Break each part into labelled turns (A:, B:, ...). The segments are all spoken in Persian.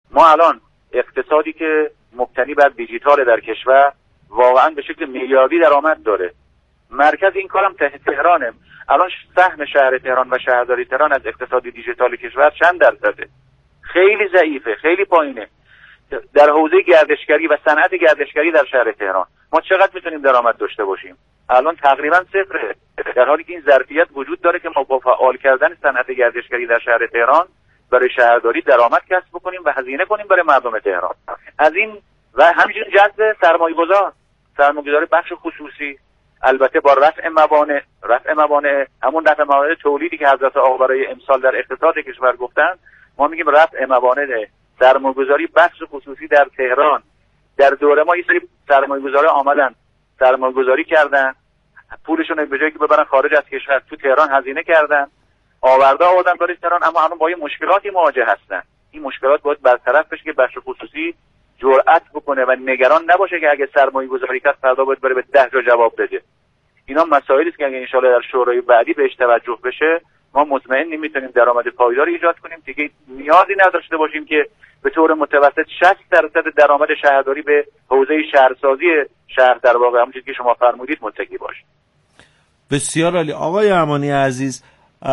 A: ما الان اقتصادی که مبتنی بر دیجیتال در کشور واقعا به شکل میلیاردی درآمد داره. مرکز این کارم تهرانه. الان سهم شهر تهران و شهرداری تهران از اقتصاد دیجیتال کشور چند درصده؟ خیلی ضعیفه، خیلی پایینه. در حوزه گردشگری و صنعت گردشگری در شهر تهران ما چقدر میتونیم درآمد داشته باشیم؟ الان تقریبا صفره، در حالی که این ظرفیت وجود داره که ما با فعال کردن صنعت گردشگری در شهر تهران برای شهرداری درآمد کسب بکنیم و هزینه کنیم برای مردم تهران. از این و همچنین جذب سرمایه‌گذاری بخش خصوصی، البته با رفع موانع همون رفع موانع تولیدی که حضرت آقا برای امسال در اقتصاد کشور گفتن، ما میگیم رفع موانع سرمایه‌گذاری بخش خصوصی در تهران. در دوره ما یه سری سرمایه‌گذارا آمدن سرمایه‌گذاری کردن، پولشون رو به جایی که ببرن خارج از کشور تو تهران هزینه کردن، آوردن برای تهران، اما الان با یه مشکلاتی مواجه هستن. این مشکلات باید برطرف بشه که بخش خصوصی جرأت بکنه و نگران نباشه که اگه سرمایه‌گذاری کرد فردا باید بره به 10 جا جواب بده. اینا مسائلی است که اگه ان شاءالله در شورای بعدی بهش توجه بشه، ما مطمئن میتونیم درآمد پایداری ایجاد کنیم که نیازی نداشته باشیم که به طور متوسط 60% درآمد شهرداری به حوزه شهرسازی شهر در واقع همون چیزی که شما فرمودید متکی باشه.
B: بسیار عالی. آقای امانی عزیز،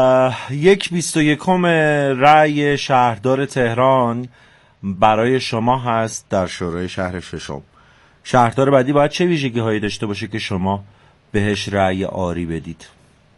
B: 1/21 رأی شهردار تهران برای شما هست در شورای شهر ششم. شهردار بعدی باید چه ویژگی هایی داشته باشه که شما بهش رأی آری بدید؟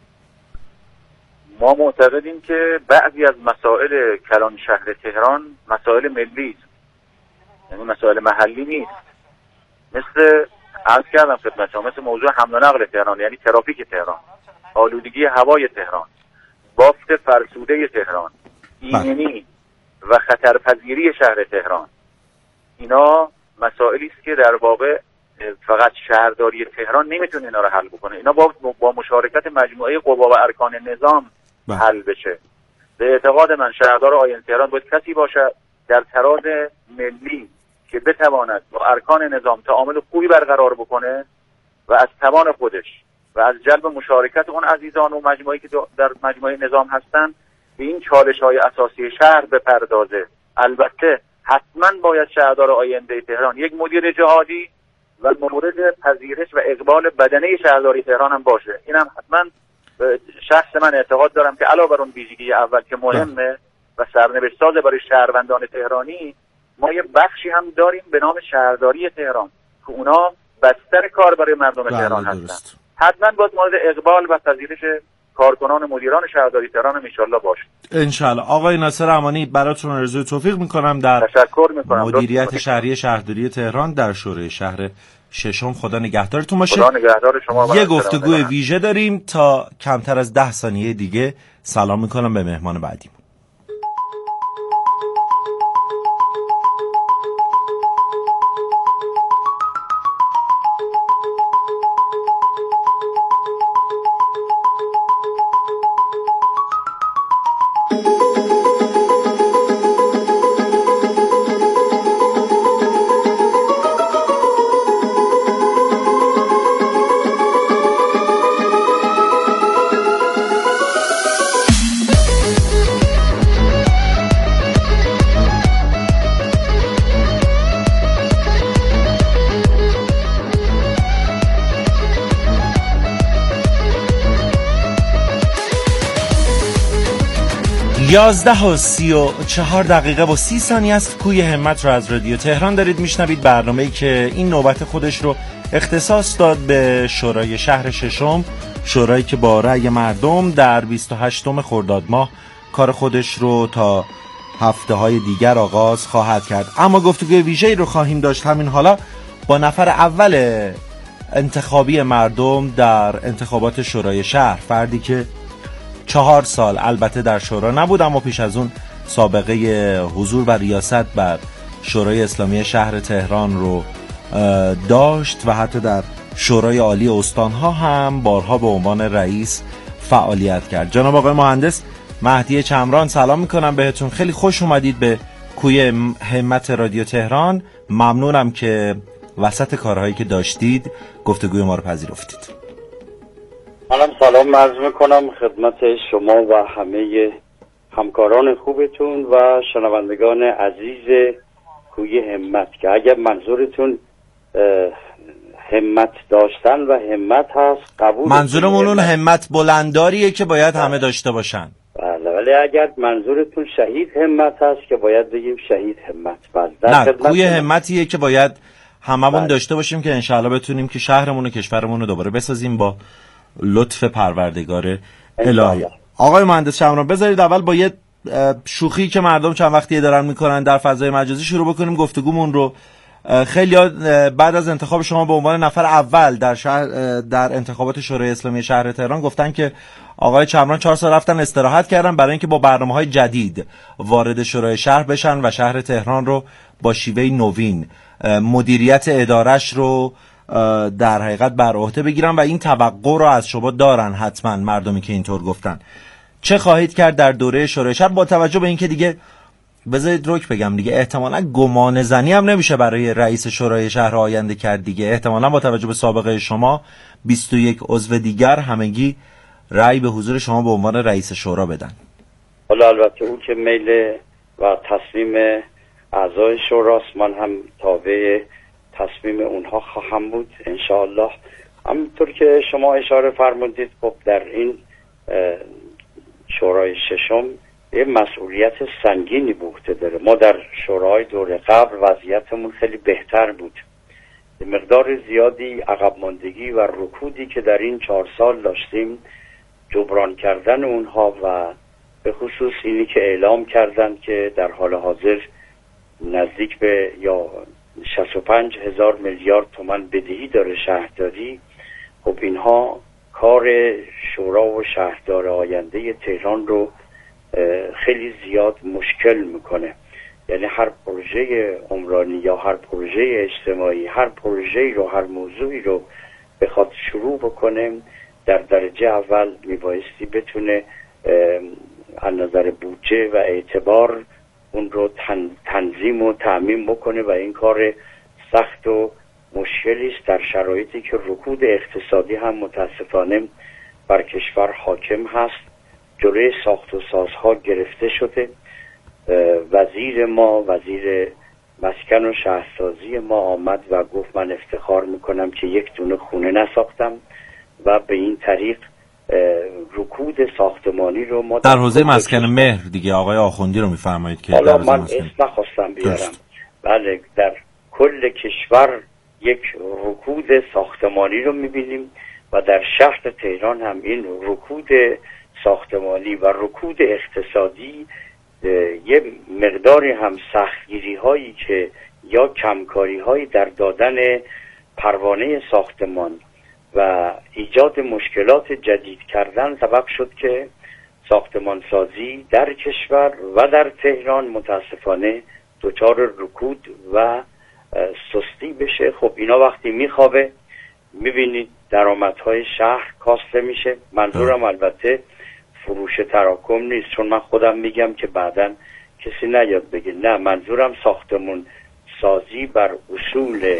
A: ما معتقدیم که بعضی از مسائل کلان شهر تهران مسائل ملی است، یعنی مسائل محلی نیست. مثل عرض کردم خدمت شما، مثل موضوع حمل و نقل تهران، یعنی ترافیک تهران، آلودگی هوای تهران، بافت فرسوده تهران، ایمنی و خطرپذیری شهر تهران. اینا مسائلی است که در واقع فقط شهرداری تهران نمیتونه اینا رو حل بکنه. اینا با مشارکت مجموعه قوا و ارکان نظام حل بشه. به اعتقاد من شهردار آینده تهران باید کسی باشد در تراز ملی که بتواند با ارکان نظام تعامل خوبی برقرار بکنه و از توان خودش و از جلب مشارکت اون عزیزان و مجموعه‌ای که در مجموعه نظام هستن به این چالش‌های اساسی شهر بپردازه. البته حتما باید شهردار آینده تهران یک مدیر جهادی و مورد پذیرش و اقبال بدنه شهرداری تهران هم باشه. اینم حتما شخص من اعتقاد دارم که علاوه بر اون ویژگی اول که مهمه و سرنوشت ساز برای شهروندان تهرانی، ما یه بخشی هم داریم به نام شهرداری تهران که اونا بستر کار برای مردم تهران هستن. حتما باید مورد اقبال و پذیرش کارکنان مدیران شهرداری تهران هم انشالله باشه.
B: انشالله. آقای ناصر امانی، براتون آرزوی توفیق میکنم در مدیریت شهری شهرداری تهران در شورای شهر ششم. خدا نگهدارتون باشه.
A: خدا نگهدار شما.
B: یه گفتگوی ویژه داریم تا کمتر از 10 ثانیه دیگه. سلام میکنم به مهمان بعدی. یازده و 34 دقیقه و 30 ثانیه است. کوی همت رو از رادیو تهران دارید میشنوید. برنامه‌ای که این نوبت خودش رو اختصاص داد به شورای شهر ششم، شورایی که با رأی مردم در 28 خرداد ماه کار خودش رو تا هفته‌های دیگر آغاز خواهد کرد. اما گفتگوی ویژه‌ای رو خواهیم داشت همین حالا با نفر اول انتخابی مردم در انتخابات شورای شهر، فردی که 4 سال البته در شورا نبود اما پیش از اون سابقه حضور و ریاست بر شورای اسلامی شهر تهران رو داشت و حتی در شورای عالی استانها هم بارها به عنوان رئیس فعالیت کرد. جناب آقای مهندس مهدی چمران، سلام میکنم بهتون. خیلی خوش اومدید به کوی همت رادیو تهران. ممنونم که وسط کارهایی که داشتید گفتگوی ما رو پذیرفتید.
C: منم سلام عرض میکنم خدمت شما و همه همکاران خوبتون و شنوندگان عزیز کوی همت، که اگر منظورتون همت داشتن و همت هست قبول.
B: منظورمون اون همت بلنداریه که باید همه داشته باشن.
C: بله، ولی اگر منظورتون شهید همت هست که باید بگیم شهید همت.
B: نه، کوی همتیه که باید هممون داشته باشیم که انشاءالله بتونیم که شهرمون و کشورمون رو دوباره بسازیم با لطف پروردگار الهی. آقای مهندس شمران، بذارید اول با یه شوخی که مردم چند وقتی دارن میکنن در فضای مجازی شروع بکنیم گفتگومون رو. خیلی بعد از انتخاب شما به عنوان نفر اول در انتخابات شورای اسلامی شهر تهران گفتن که آقای چمران 4 سال رفتن استراحت کردن برای اینکه با برنامه‌های جدید وارد شورای شهر بشن و شهر تهران رو با شیوه نوین مدیریت ادارش رو در حقیقت بر عهده بگیرن و این توقع رو از شما دارن حتما مردمی که اینطور گفتن. چه خواهید کرد در دوره شورای شهر با توجه به اینکه دیگه بذارید روک بگم دیگه احتمالاً گمان زنی هم نمیشه برای رئیس شورای شهر آینده کرد دیگه، احتمالاً با توجه به سابقه شما 21 عضو دیگر همگی رأی به حضور شما به عنوان رئیس شورا بدن.
C: حالا البته اون که میل و تصمیم اعضای شوراست، من هم تابع تصمیم اونها خواهم بود انشاءالله. همونطور که شما اشاره فرمودید خب در این شورای ششم یه مسئولیت سنگینی به عهده داره. ما در شورای دوره قبل وضعیتمون خیلی بهتر بود، مقدار زیادی عقب ماندگی و رکودی که در این 4 سال داشتیم جبران کردن اونها و به خصوص اینی که اعلام کردن که در حال حاضر نزدیک به یا 65,000 میلیارد تومان بدهی داره شهرداری. خب اینها کار شورا و شهردار آینده تهران رو خیلی زیاد مشکل میکنه. یعنی هر پروژه عمرانی یا هر پروژه اجتماعی، هر پروژه‌ای رو، هر موضوعی رو بخواد شروع بکنه در درجه اول میبایستی بتونه از نظر بودجه و اعتبار اون رو تنظیم و تأمین بکنه و این کار سخت و مشکلی است در شرایطی که رکود اقتصادی هم متاسفانه بر کشور حاکم هست. جلوی ساخت و سازها گرفته شده. وزیر مسکن و شهرسازی ما آمد و گفت من افتخار میکنم که 1 دونه خونه نساختم و به این طریق رکود ساختمانی رو ما
B: در حوزه مسکن مهر دیگه آقای آخوندی رو میفرمایید که
C: حالا من اسم نخواستم بیارم. بله، در کل کشور یک رکود ساختمانی رو میبینیم و در شهر تهران هم این رکود ساختمانی و رکود اقتصادی یه مقداری هم سختگیری هایی که یا کمکاری هایی در دادن پروانه ساختمان و ایجاد مشکلات جدید کردن سبب شد که ساختمان سازی در کشور و در تهران متاسفانه دچار رکود و سستی بشه. خب اینا وقتی میخوابه میبینید درآمدهای شهر کاسته میشه. منظورم البته فروش تراکم نیست، چون من خودم میگم که بعداً کسی نیاد بگه نه، منظورم ساختمون سازی بر اصول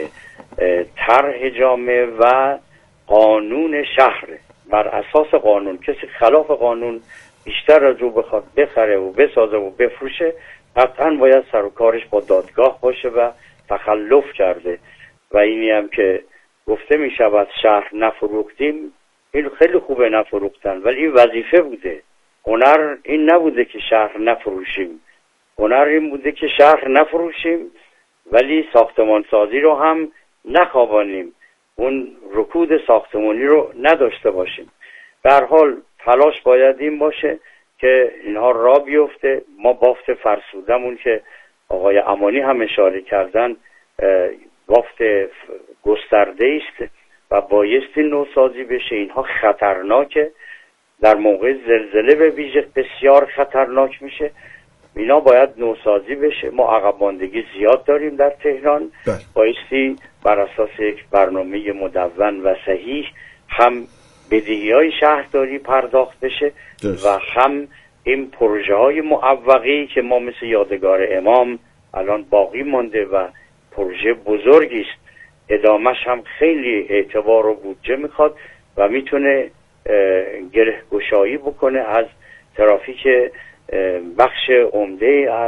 C: طرح جامع و قانون شهره. بر اساس قانون کسی خلاف قانون بیشتر از او بخواد بخره و بسازه و بفروشه قطعاً باید سر و کارش با دادگاه باشه و تخلف کرده. و اینی هم که گفته می شود شهر نفروختیم، این خیلی خوبه نفروختن، ولی این وظیفه بوده. هنر این نبوده که شهر نفروشیم، هنر این بوده که شهر نفروشیم ولی ساختمان سازی رو هم نخوابانیم، اون رکود ساختمانی رو نداشته باشیم. به هر حال تلاش باید این باشه که اینها را بیفته. ما بافت فرسودمون که آقای امانی هم اشاره کردن بافت گسترده است و بایستی نوسازی بشه. اینها خطرناکه، در موقع زلزله به ویژه بسیار خطرناک میشه. اینا باید نوسازی بشه. ما عقب ماندگی زیاد داریم در تهران. بایستی بر اساس یک برنامه مدون و صحیح هم بدهی‌های شهرداری پرداخت بشه و هم این پروژه های معوقی که ما مثل یادگار امام الان باقی مانده و پروژه بزرگی است، ادامش هم خیلی اعتبار و بودجه میخواد و میتونه گره گشایی بکنه از ترافیک بخش عمده از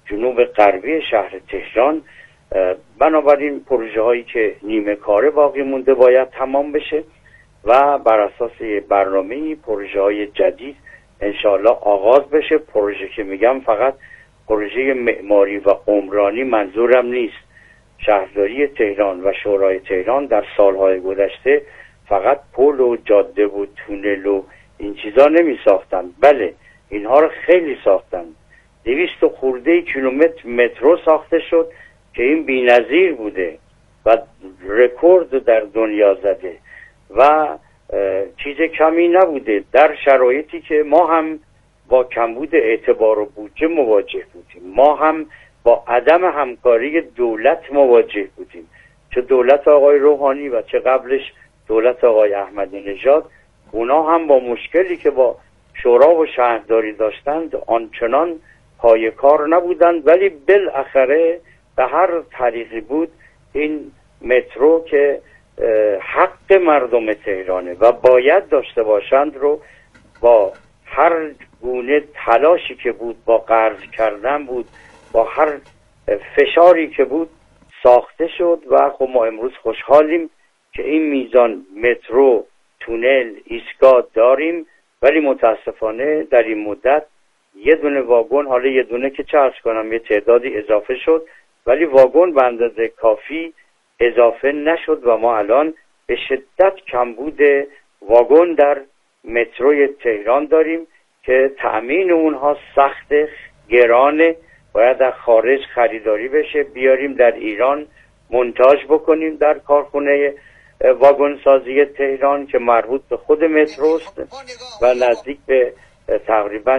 C: جنوب غربی شهر تهران. بنابراین پروژه هایی که نیمه کاره باقی مونده باید تمام بشه و بر اساس برنامه‌ای پروژه های جدید انشاءالله آغاز بشه. پروژه که میگم فقط پروژه معماری و عمرانی منظورم نیست. شهرداری تهران و شورای تهران در سالهای گذشته فقط پل و جاده و تونل و این چیزا نمی ساختن، بله اینها رو خیلی ساختن. 200 خورده کیلومتر مترو ساخته شد که این بی‌نظیر بوده و رکورد در دنیا زده و چیز کمی نبوده در شرایطی که ما هم با کمبود اعتبار و بودجه مواجه بودیم، ما هم با عدم همکاری دولت مواجه بودیم، چه دولت آقای روحانی و چه قبلش دولت آقای احمدی نژاد. اونا هم با مشکلی که با شورا و شهرداری داشتند آنچنان پای کار نبودند، ولی بالاخره به هر طریقی بود این مترو که حق مردم تهرانه و باید داشته باشند رو با هر گونه تلاشی که بود، با قرض کردن بود، با هر فشاری که بود ساخته شد و خب ما امروز خوشحالیم که این میزان مترو، تونل، ایستگاه داریم. ولی متاسفانه در این مدت یه دونه واگن، حالا یه دونه که چه عرض کنم یه تعدادی اضافه شد، ولی واگن به اندازه کافی اضافه نشد و ما الان به شدت کمبود واگن در متروی تهران داریم که تأمین اونها سخت، گرانه، باید در خارج خریداری بشه، بیاریم در ایران منتاج بکنیم در کارخونه واگن سازی تهران که مربوط به خود متروست و نزدیک به تقریبا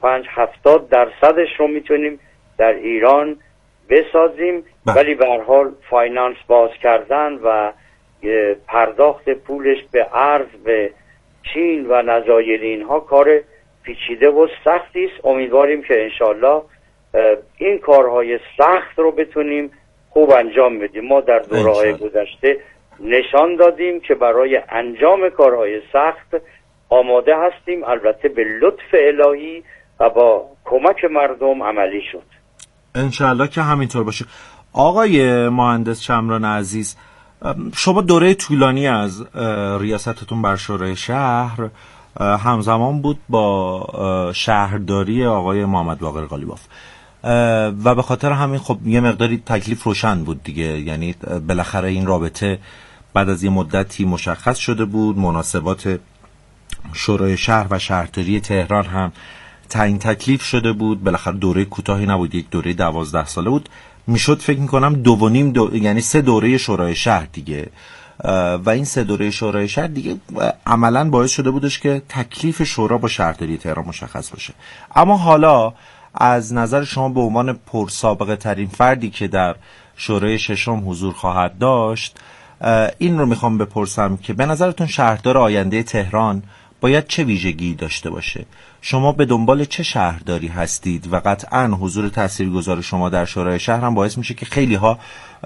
C: 65-70% رو میتونیم در ایران بسازیم. ولی به هر حال فاینانس باز کردن و پرداخت پولش به ارز به چین و نظایر اینها کار پیچیده و سختی است. امیدواریم که انشالله این کارهای سخت رو بتونیم خوب انجام بدیم. ما در دوره‌های گذشته نشان دادیم که برای انجام کارهای سخت آماده هستیم، البته به لطف الهی و با کمک مردم عملی شد.
B: انشالله که همینطور باشه. آقای مهندس شمران عزیز، شما دوره طولانی از ریاستتون بر شورای شهر همزمان بود با شهرداری آقای محمد باقر قالیباف و به خاطر همین خب یه مقداری تکلیف روشن بود دیگه، یعنی بالاخره این رابطه بعد از یه مدتی مشخص شده بود، مناسبات شورای شهر و شهرداری تهران هم تعیین تکلیف شده بود، بالاخره دوره کوتاهی نبود، یک دوره 12 ساله بود، میشد فکر میکنم 2.5 یعنی 3 دوره شورای شهر دیگه و این 3 دوره شورای شهر دیگه عملا باعث شده بودش که تکلیف شورا با شهرداری تهران مشخص باشه. اما حالا از نظر شما به عنوان پرسابقه ترین فردی که در شورای ششم حضور خواهد داشت این رو میخوام بپرسم که به نظرتون شهردار آینده تهران باید چه ویژگی داشته باشه؟ شما به دنبال چه شهرداری هستید و قطعاً حضور تاثیرگذار شما در شورای شهر هم باعث میشه که خیلی ها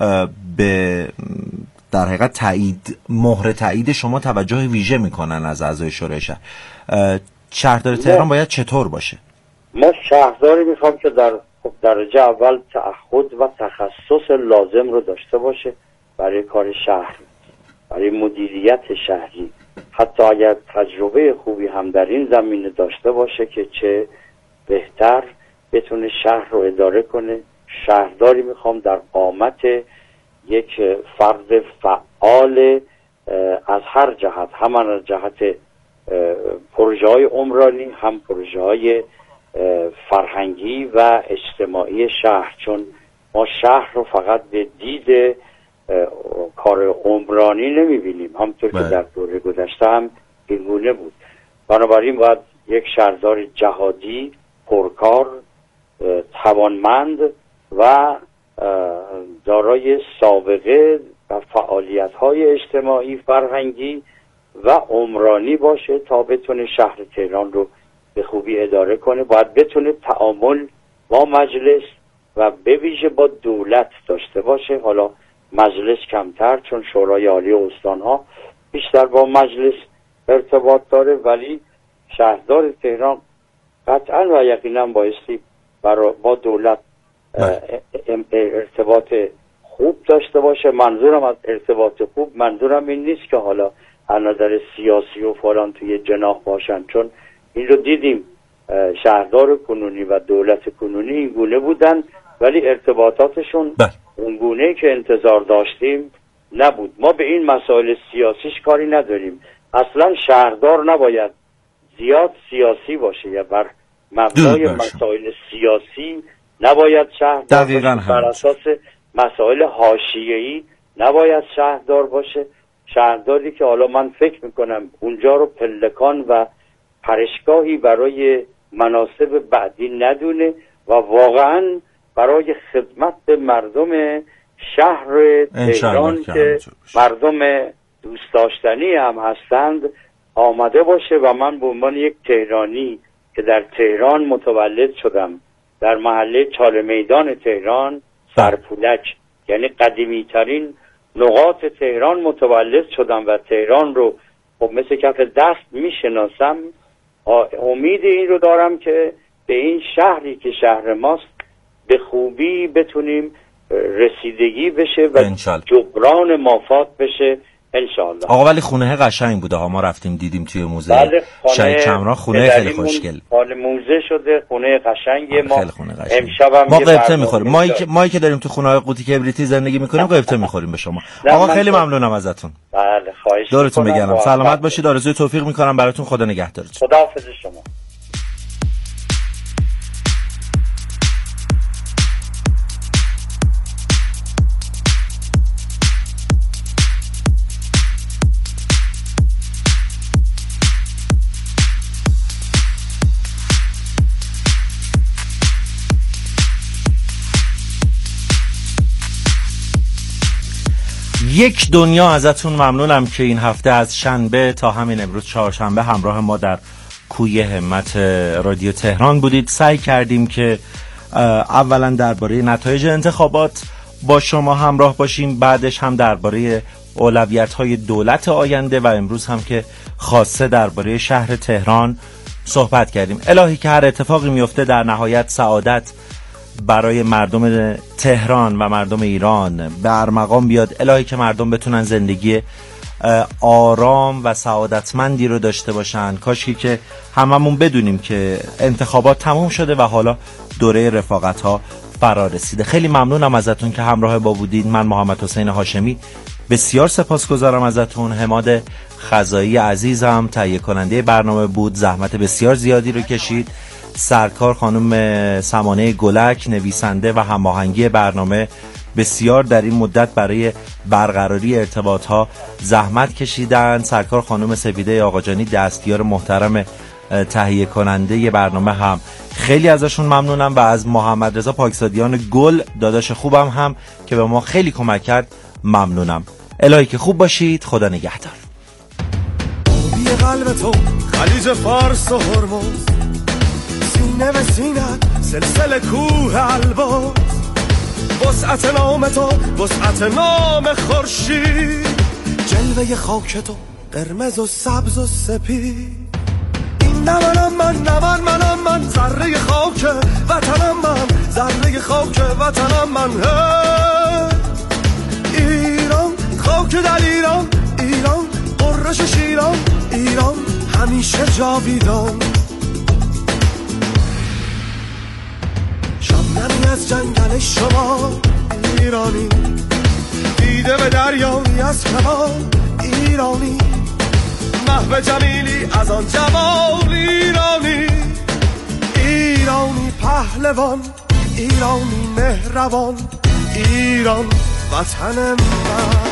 B: به در حقیقت مهر تایید شما توجه ویژه میکنن از اعضای شورای شهر. شهردار تهران باید چطور باشه؟
C: ما شهرداری میخوام که در درجه اول تعهد و تخصص لازم رو داشته باشه برای کار شهر، برای مدیریت شهری، حتی اگر تجربه خوبی هم در این زمینه داشته باشه که چه بهتر بتونه شهر رو اداره کنه. شهرداری میخوام در قامت یک فرد فعال از هر جهت، هم از جهت پروژه های عمرانی هم پروژه های فرهنگی و اجتماعی شهر، چون ما شهر رو فقط به دید کار عمرانی نمیبینیم، همطور که در دوره گذشته هم این گونه بود. بنابراین باید یک شهردار جهادی، پرکار، توانمند و دارای سابقه و فعالیت‌های اجتماعی، فرهنگی و عمرانی باشه تا بتونه شهر تهران رو به خوبی اداره کنه. باید بتونه تعامل با مجلس و به ویژه با دولت داشته باشه. حالا مجلس کمتر، چون شورای عالی استان‌ها بیشتر با مجلس ارتباط داره، ولی شهردار تهران قطعا و یقینا بایستی با دولت ارتباط خوب داشته باشه. منظورم از ارتباط خوب، منظورم این نیست که حالا از نظر سیاسی و فلان توی جناح باشن، چون این رو دیدیم شهردار کنونی و دولت کنونی این گونه بودن ولی ارتباطاتشون اون گونه که انتظار داشتیم نبود. ما به این مسائل سیاسیش کاری نداریم. اصلا شهردار نباید زیاد سیاسی باشه یا بر مبنای مسائل سیاسی نباید شهردار باشه، بر اساس مسائل حاشیه‌ای نباید شهردار باشه. شهرداری که حالا من فکر میکنم اونجا رو پلکان و پرشگاهی برای مناسب بعدی ندونه و واقعا برای خدمت به مردم شهر تهران که مردم دوست داشتنی هم هستند آمده باشه. و من به عنوان یک تهرانی که در تهران متولد شدم، در محله چال میدان تهران سرپولک، یعنی قدیمی ترین نقاط تهران متولد شدم و تهران رو خب مثل کف دست میشناسم، امید این رو دارم که به این شهری که شهر ماست به خوبی بتونیم رسیدگی بشه و جبران مافات بشه انشاءالله.
B: آقا ولی خونه قشنگ بوده ها، ما رفتیم دیدیم توی موزه شهید کمران، خونه خیلی خوشگل،
C: حال موزه شده، خونه قشنگه. ما
B: امشب ما قبطه میخوریم، مایی که داریم تو خونه‌های قوطی کبریتی زندگی میکنیم قبطه میخوریم به شما. آقا خیلی ممنونم ازتون.
C: بله خواهش
B: دورتون بگردم، سلامت باشید، آرزوی توفیق میکنم براتون، خدا نگهدارتون.
C: خداحافظ شما.
B: یک دنیا ازتون ممنونم که این هفته از شنبه تا همین امروز چهارشنبه همراه ما در کوی همت رادیو تهران بودید. سعی کردیم که اولا درباره نتایج انتخابات با شما همراه باشیم، بعدش هم درباره اولویت‌های دولت آینده و امروز هم که خاصه درباره شهر تهران صحبت کردیم. الهی که هر اتفاقی میفته در نهایت سعادت برای مردم تهران و مردم ایران به ارمغان بیاد. الهی که مردم بتونن زندگی آرام و سعادتمندی رو داشته باشن. کاشکی که هممون بدونیم که انتخابات تموم شده و حالا دوره رفاقت ها فرا رسیده. خیلی ممنونم ازتون که همراه با بودید. من محمد حسین هاشمی بسیار سپاسگزارم ازتون. حماد خزایی عزیزم تهیه کننده برنامه بود، زحمت بسیار زیادی رو کشید. سرکار خانم سمانه گلک نویسنده و هماهنگی برنامه بسیار در این مدت برای برقراری ارتباط ها زحمت کشیدن. سرکار خانم سپیده آقاجانی دستیار محترم تهیه کننده برنامه هم خیلی ازشون ممنونم و از محمد رضا پاکزادیان گل داداش خوبم هم که به ما خیلی کمک کرد ممنونم. الهی که خوب باشید، خدا نگهدار.
D: بی قلب تو خلیج فارس و هرمز، سینه به سینت سلسله کوه البرز، وسعت نام تو وسعت نام خورشید، جلوه خاک تو قرمز و سبز و سپید. این نمنم من ذره خاک وطنم، من ذره خاک وطنم، من ایران خاک در ایران، ایران قرش شیران، ایران همیشه جاویدان. شبنمی از جنگل شما ایرانی، دیده به دریایی از کمان ایرانی، محو جمیلی از آن جمال ایرانی، ایرانی پهلوان، ایرانی مهربان، ایران وطن من،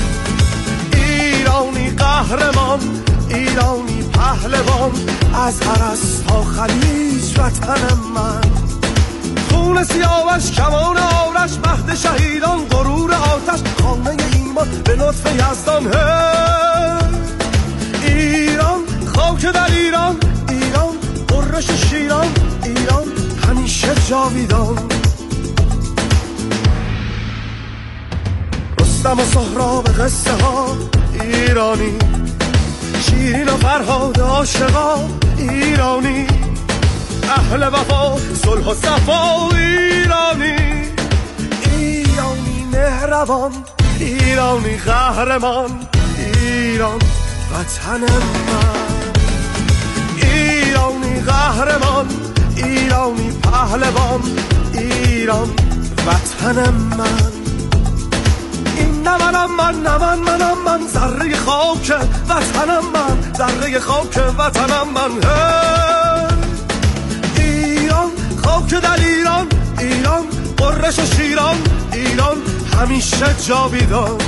D: ایرانی قهرمان، ایرانی پهلوان، از عرس تا خلیج وطن من، خون سیاوش کمان آرش، مهد شهیدان غرور آتش، خانه ایمان به لطف یزدان. ایران خاک در ایران، ایران قرش شیران، ایران همیشه جاویدان. رستم و سهراب قصه ها ایرانی، شیرین و فرهاد عاشقا ایرانی، اهل وفا صلح و صفا ایرانی مهربان ایرانی قهرمان ایران وطن من ایرانی قهرمان ایرانی پهلوان ایران وطن من این نه من ذره خاک وطنم من ذره خاک وطنم من ایران خاک در ایران قرش و شیران ایران همیشه جاویدان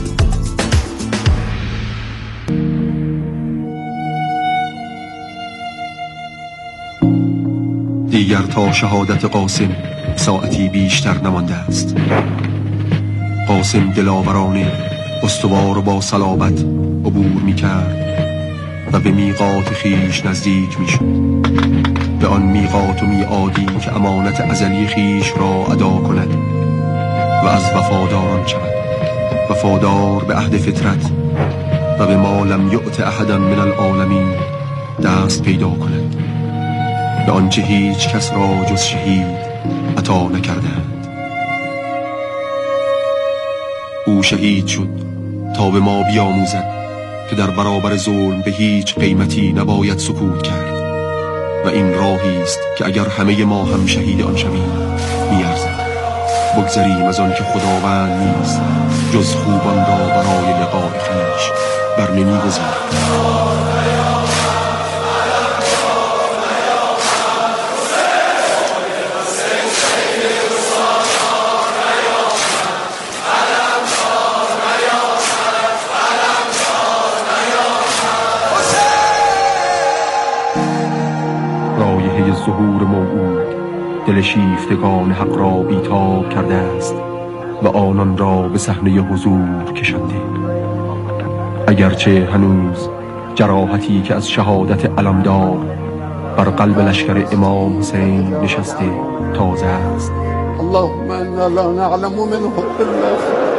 E: دیگر تا شهادت قاسم ساعتی بیشتر نمانده است. قاسم دلاورانه استوار و با صلابت عبور می‌کرد و به میقات خیش نزدیک می‌شد، به آن میقات و میعادی که امانت ازلی خیش را ادا کند و از وفاداران شود، وفادار به عهد فطرت و به ما لم یؤت احدا من العالمین دست پیدا کند، به آنچه هیچ کس را جز شهید عطا نکردند. او شهید شد تا به ما بیاموزد که در برابر ظلم به هیچ قیمتی نباید سکوت کرد و این راهی است که اگر همه ما هم شهید آن شویم می‌ارزد. بگذریم از آن که خداوند نیست جز خوبان را برای لقاء خویش بر نمی‌گذارد. رایحه ظهور موعود دل شیفتگان حق را بیتاب کرده است و آنان را به صحنه حضور کشانده. اگرچه هنوز جراحتی که از شهادت علمدار بر قلب لشکر امام حسین نشسته تازه است.
F: اللهم انا لا نعلم منه الا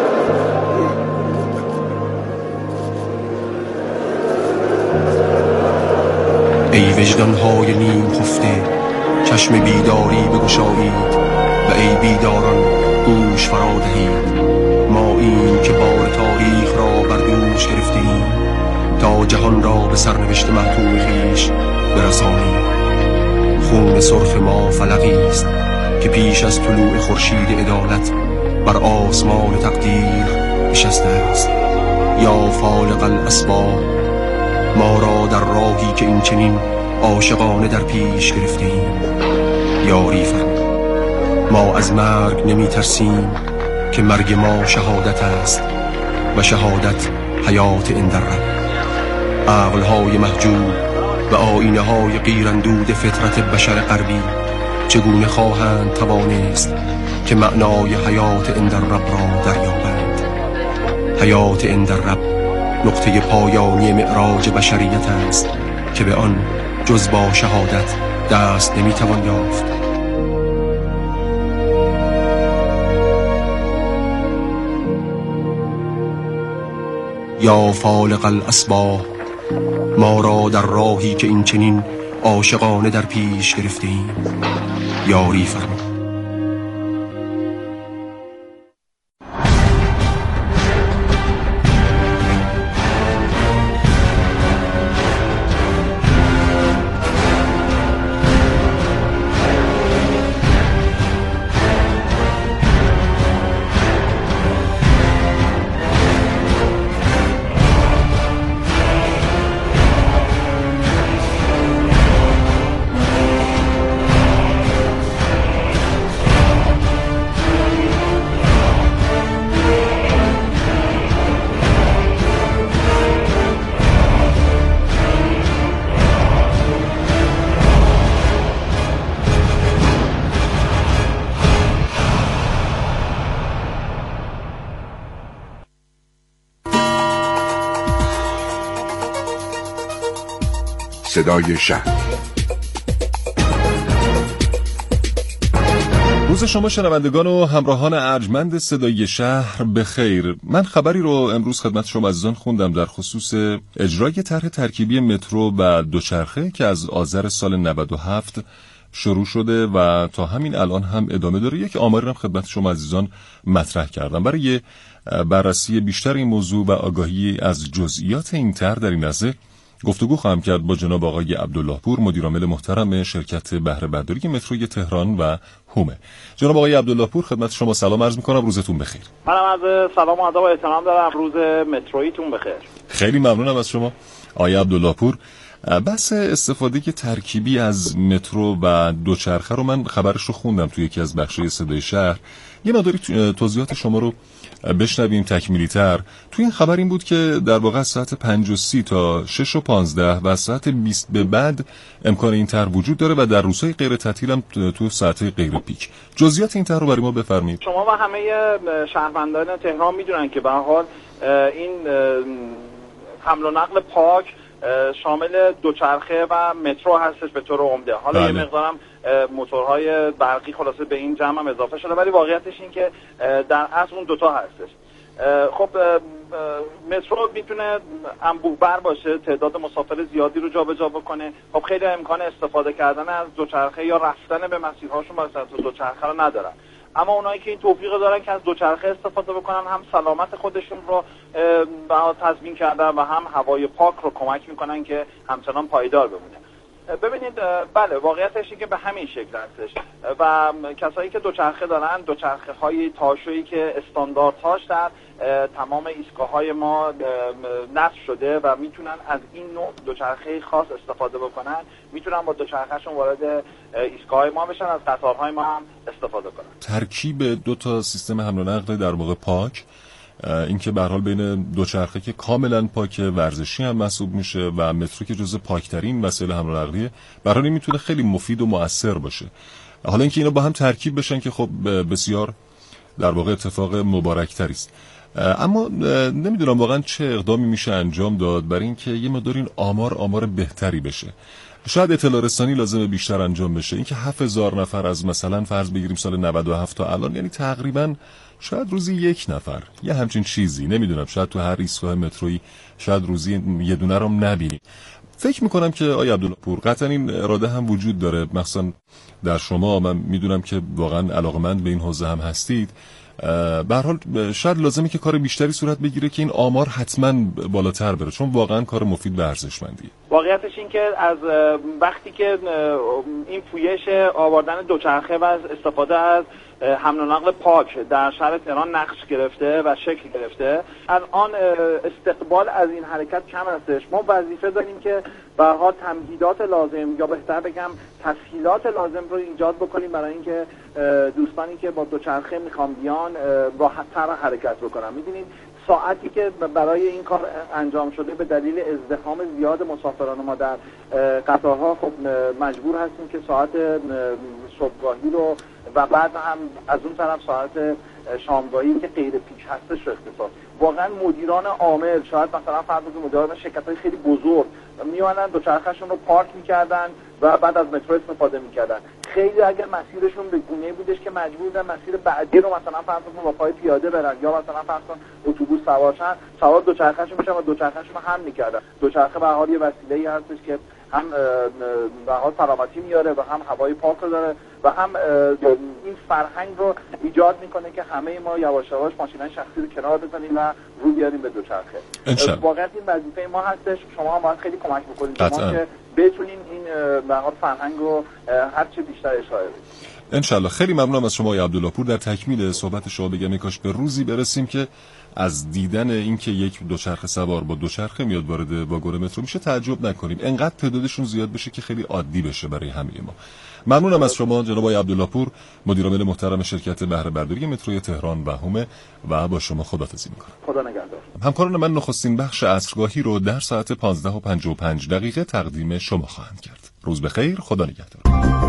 E: ای وجدان‌های نیم خفته چشم بیداری بگشایید و ای بیداران گوش فرا دهید. ما این که بار تاریخ را بر دوش گرفتیم تا جهان را به سرنوشت محتوم خویش برسانیم. خون سرخ ما فلقی است که پیش از طلوع خورشید عدالت بر آسمان تقدیر نشسته است. یا فالق الاسباب، ما را در راهی که این چنین عاشقانه در پیش گرفتیم یاری فرما. ما از مرگ نمی ترسیم که مرگ ما شهادت است و شهادت حیات عند الرب. عقل‌های محجوب و آیینه‌های غیراندود فطرت بشر غربی چگونه خواهند توانست که معنای حیات عند الرب را دریابند؟ حیات عند الرب نقطه پایانی معراج بشریت است که به آن جز با شهادت دست نمیتوان یافت. یا فالق الاسباح، ما را در راهی که این چنین عاشقانه در پیش گرفتیم یاری فرما.
G: صدای شهر.
H: روز شما شنوندگان و همراهان ارجمند صدای شهر بخیر. من خبری رو امروز خدمت شما عزیزان خوندم در خصوص اجرای طرح ترکیبی مترو و دوچرخه که از آذر سال 97 شروع شده و تا همین الان هم ادامه داره. یک آماری هم خدمت شما عزیزان مطرح کردم. برای بررسی بیشتر این موضوع و آگاهی از جزئیات این طرح در این لحظه گفتگو خواهم کرد با جناب آقای عبدالله پور، مدیر عامل محترم شرکت بهره برداری متروی تهران و هومه. جناب آقای عبدالله پور، خدمت شما سلام عرض می‌کنم، روزتون بخیر.
I: منم از سلام و ادب و احترام دارم، روز مترویتون بخیر.
H: خیلی ممنونم از شما آقای عبدالله پور. بحث استفاده ترکیبی از مترو و دوچرخه رو من خبرش رو خوندم توی یکی از بخش‌های صدای شهر. یه مقداری توضیحات شما رو بشنویم تکمیلی تر. توی این خبر این بود که در واقع از ساعت 5:30 تا 6:15 و از ساعت 20 به بعد امکان این طرح وجود داره و در روزهای غیر تعطیل هم تو ساعت‌های غیر پیک. جزئیات این طرح رو برای ما بفرمایید.
I: شما و همه شهروندان تهران میدونن که به هر حال این حمل و نقل پاک شامل دوچرخه و مترو هستش به طور عمده. حالا یه مقدارم موتورهای برقی خلاصه به این جمع هم اضافه شده، ولی واقعیتش این که در اصل اون دوتا هستش. خب مترو میتونه انبوه بر باشه، تعداد مسافر زیادی رو جابجا بکنه. خب خیلی امکان استفاده کردن از دوچرخه یا رفتن به مسیرهاشون با دوچرخه رو ندارن، اما اونایی که این توفیق دارن که از دوچرخه استفاده بکنن هم سلامت خودشون رو تضمین کردن و هم هوای پاک رو کمک میکنن که همچنان پایدار بمونه. ببینید بله واقعیتش اینه که به همین شکل هستش و کسایی که دوچرخه دارن، دوچرخه های تاشویی که استانداردهاش در تمام ایستگاه‌های ما نصب شده و میتونن از این نوع دوچرخه خاص استفاده بکنن، میتونن با دوچرخه‌شون وارد ایستگاه ما بشن، از قطارهای ما هم استفاده کنن.
H: ترکیب دو تا سیستم حمل و نقل در واقع پاک، این که به هر حال بین دوچرخه که کاملا پاک ورزشی هم محسوب میشه و مترو که جزو پاکترین وسایل حمل و نقلیه، به هر حال میتونه خیلی مفید و مؤثر باشه. حالا اینکه اینا با هم ترکیب بشن که خب بسیار در واقع اتفاق مبارک‌تری است. اما نمیدونم واقعا چه اقدامی میشه انجام داد برای اینکه یه مقدار این آمار بهتری بشه. شاید اطلاع رسانی لازمه بیشتر انجام بشه. اینکه 7000 نفر از مثلا فرض بگیریم سال 97 تا الان، یعنی تقریبا شاید روزی 1 نفر یه همچین چیزی، نمیدونم شاید تو هر ایستگاه مترویی شاید روزی یه دونه رو نبینیم. فکر میکنم که آقای عبدالله پور قطعا این اراده هم وجود داره، مثلا در شما. من میدونم که واقعا علاقمند به این حوزه هم هستید. به هر حال شاید لازمه که کار بیشتری صورت بگیره که این آمار حتما بالاتر بره، چون واقعا کار مفید و ارزشمندیه.
I: واقعیتش این که از وقتی که این پویش آوردن دوچرخه و استفاده از حمل و نقل پاک در شهر تهران نقش گرفته و شکل گرفته، الان استقبال از این حرکت کم هستش. ما وظیفه داریم که به هر حال تمهیدات لازم یا بهتر بگم تسهیلات لازم رو ایجاد بکنیم برای اینکه دوستانی که با دوچرخه میخوان بیان راحت‌تر حرکت بکنن. می‌دونید ساعتی که برای این کار انجام شده به دلیل ازدحام زیاد مسافران ما در قطارها خب مجبور هستیم که ساعت صبحگاهی رو و بعد هم از اون طرف ساعت شامگاهی که غیر پیک هستش رو اختصاص. واقعا مدیران عامل، شاید مثلا فرض کنید مدیران شرکت‌های خیلی بزرگ میومدن دوچرخه‌شون رو پارک می‌کردن و بعد از مترو استفاده می‌کردن. خیلی اگر مسیرشون به گونه‌ای بودش که مجبور بودن مسیر بعدی رو مثلا فرض کنید با پای پیاده برن یا مثلا فرض کنید اتوبوس سوارشن، سوار دوچرخه‌شون بشن و دوچرخه‌شون رو حمل می‌کردن. دوچرخه به هر حال یه وسیله‌ای هستش که هم به حال سلامتی میاره و هم هوای پاک رو داره و هم این فرهنگ رو ایجاد میکنه که همه ما یواش یواش ماشینای شخصی رو کنار بزنیم و رو بیاریم به دوچرخه. واقعا این وظیفه ما هستش. شما هم باید خیلی کمک بکنید ما که بتونیم این به حال فرهنگ رو هر چه بیشتر اشاعه بدیم.
H: انشالله. خیلی ممنونم از شما آقای عبدالله پور. در تکمیل صحبت شما بگم کاش به روزی برسیم که از دیدن اینکه یک دوچرخه سوار با دوچرخه میاد وارد واگن مترو میشه تعجب نکنیم، انقدر تعدادشون زیاد بشه که خیلی عادی بشه برای همه ما. ممنونم از شما جناب آقای عبدالله پور، مدیر عامل محترم شرکت بهره برداری متروی تهران و هومه، و با شما خداحافظی میکنم.
I: خدا نگهدار.
H: همکاران من نخستین بخش عصرگاهی رو در ساعت 15:55 تقدیم شما خواهند کرد. روز بخیر، خدا نگهدار.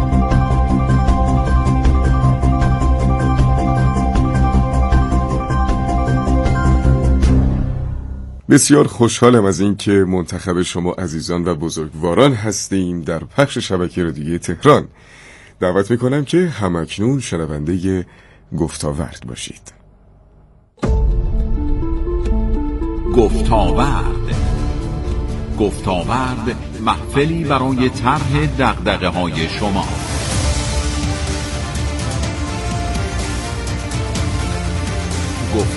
G: بسیار خوشحالم از این که منتخب شما عزیزان و بزرگواران هستیم در پخش شبکه رادیویی تهران. دعوت میکنم که همکنون شنونده گفتاورد باشید.
J: گفتاورد محفلی برای طرح دغدغه‌های شما.